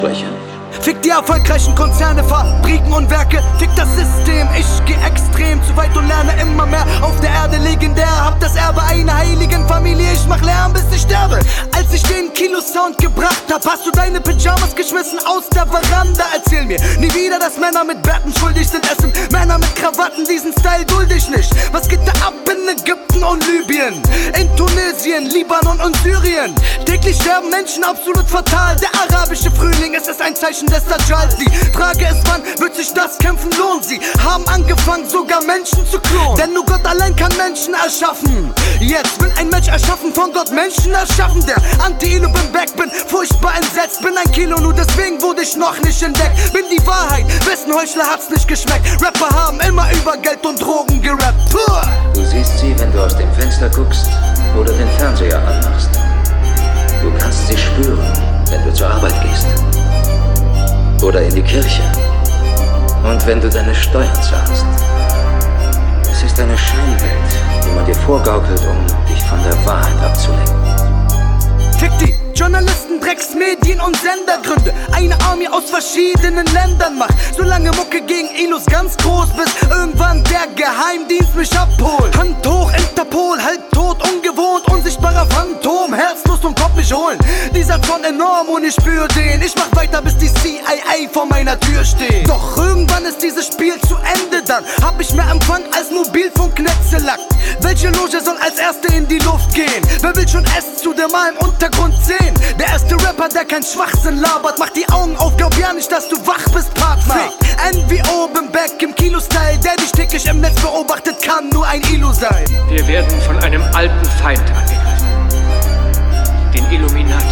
spreche. Fick die erfolgreichen Konzerne, Fabriken und Werke. Fick das System, ich geh extrem zu weit und lerne immer mehr. Auf der Erde legendär, hab das Erbe einer heiligen Familie. Ich mach Lärm, bis ich sterbe. Als ich den Kilo-Sound gebracht hab, hast du deine Pyjamas geschmissen aus der Veranda. Erzähl mir nie wieder, dass Männer mit Bärten schuldig sind. Es sind Männer mit Krawatten, diesen Style duld ich nicht. Was geht da ab in Ägypten und Libyen? In Tunesien, Libanon und Syrien. Täglich sterben Menschen, absolut fatal. Der arabische Frühling, es ist ein Zeichen des Dajjal. Die Frage ist, wann wird sich das Kämpfen lohnen? Sie haben angefangen, sogar Menschen zu klonen. Denn nur Gott allein kann Menschen erschaffen. Jetzt will ein Mensch erschaffen, von Gott Menschen erschaffen. Der Anti-Ilo bin back, bin furchtbar entsetzt. Bin ein Kilo, nur deswegen wurde ich noch nicht entdeckt. Bin die Wahrheit, wessen Heuchler hat's nicht geschmeckt. Rapper haben immer über Geld und Drogen gerappt. Puh. Du siehst sie, wenn du aus dem Fenster guckst oder den Fernseher anmachst. Du kannst sie spüren, wenn du zur Arbeit gehst oder in die Kirche und wenn du deine Steuern zahlst. Es ist eine Scheinwelt, die man dir vorgaukelt, um dich von der Wahrheit abzulenken. Fick die Journalisten, Drecksmedien und Sendergründe. Eine Armee aus verschiedenen Ländern macht so lange Mucke gegen Ilos ganz groß, bis irgendwann der Geheimdienst mich abholt. Hand hoch, Interpol, halbtot, ungewohnt, unsichtbarer Phantom, herzlos und kommt mich holen. Dieser Zorn enorm und ich spür den. Ich mach weiter, bis die CIA vor meiner Tür steht. Doch irgendwann ist dieses Spiel zu Ende, dann hab ich mehr Empfang als Mobilfunknetze lackt. Welche Loge soll als erste in die Luft gehen? Wer will schon S zu der mal im Untergrund sehen? Der erste Rapper, der kein Schwachsinn labert, mach die Augen auf, glaub ja nicht, dass du wach bist, Partner. NWO, bin back im Kilo-Style, der dich täglich im Netz beobachtet, kann nur ein Ilo sein. Wir werden von einem alten Feind angegriffen, den Illuminati.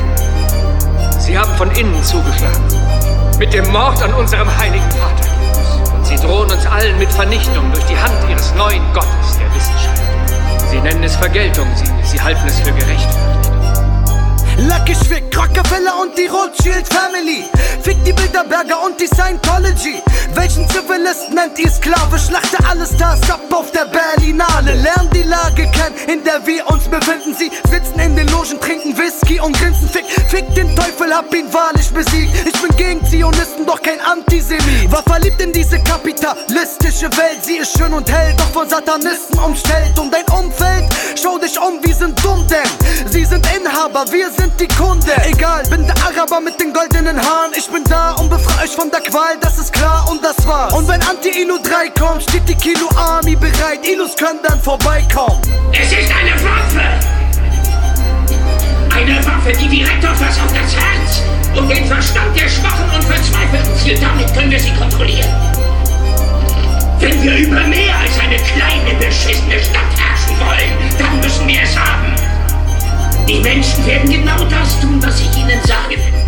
Sie haben von innen zugeschlagen, mit dem Mord an unserem heiligen Vater. Und sie drohen uns allen mit Vernichtung durch die Hand ihres neuen Gottes, der Wissenschaft. Sie nennen es Vergeltung, sie halten es für gerechtfertigt. Lucky Schwick, Rockefeller und die Rothschild Family. Fick die Bilderberger und die Scientology. Welchen Zivilisten nennt ihr Sklave? Schlachte alle Stars ab auf der Berlinale. Lernen die Lage kennen, in der wir uns befinden. Sie sitzen in den Logen, trinken Whisky und grinsen. Fick den Teufel, hab ihn wahrlich besiegt. Ich bin gegen Zionisten, doch kein Antisemit. War verliebt in diese kapitalistische Welt. Sie ist schön und hell, doch von Satanisten umstellt. Um dein Umfeld, schau dich um, wir sind dumm, denn sie sind Inhaber, wir sind die Kunde. Egal, bin der Araber mit den goldenen Haaren. Ich bin da und befreie euch von der Qual, das ist klar und das war's. Und wenn Anti-Ilo 3 kommt, steht die Kilo-Army bereit. Ilos können dann vorbeikommen. Es ist eine Waffe! Eine Waffe, die direkt auf das Herz und den Verstand der Schwachen und Verzweifelten zielt. Damit können wir sie kontrollieren. Wenn wir über mehr als eine kleine, beschissene Stadt herrschen wollen, dann müssen wir es haben. Die Menschen werden genau das tun, was ich ihnen sage.